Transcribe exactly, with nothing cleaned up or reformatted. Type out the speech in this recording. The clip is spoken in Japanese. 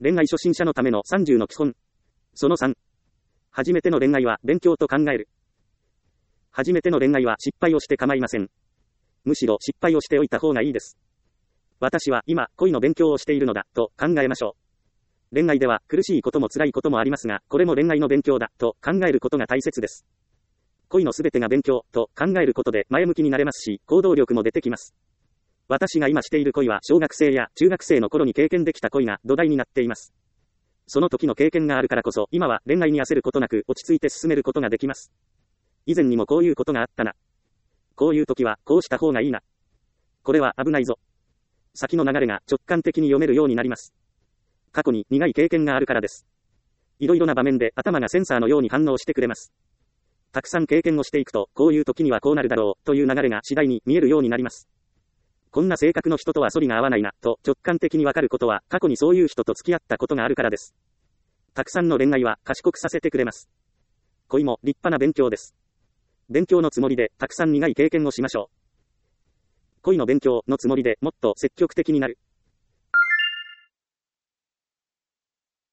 恋愛初心者のためのさんじゅうの基本。そのさん。初めての恋愛は勉強と考える。初めての恋愛は失敗をして構いません。むしろ失敗をしておいた方がいいです。私は今恋の勉強をしているのだと考えましょう。恋愛では苦しいことも辛いこともありますが、これも恋愛の勉強だと考えることが大切です。恋のすべてが勉強と考えることで前向きになれますし、行動力も出てきます。私が今している恋は小学生や中学生の頃に経験できた恋が土台になっています。その時の経験があるからこそ、今は恋愛に焦ることなく落ち着いて進めることができます。以前にもこういうことがあったな。こういう時はこうした方がいいな。これは危ないぞ。先の流れが直感的に読めるようになります。過去に苦い経験があるからです。いろいろな場面で頭がセンサーのように反応してくれます。たくさん経験をしていくと、こういう時にはこうなるだろうという流れが次第に見えるようになります。こんな性格の人とは反りが合わないなと直感的にわかることは、過去にそういう人と付き合ったことがあるからです。たくさんの恋愛は賢くさせてくれます。恋も立派な勉強です。勉強のつもりでたくさん苦い経験をしましょう。恋の勉強のつもりでもっと積極的になる。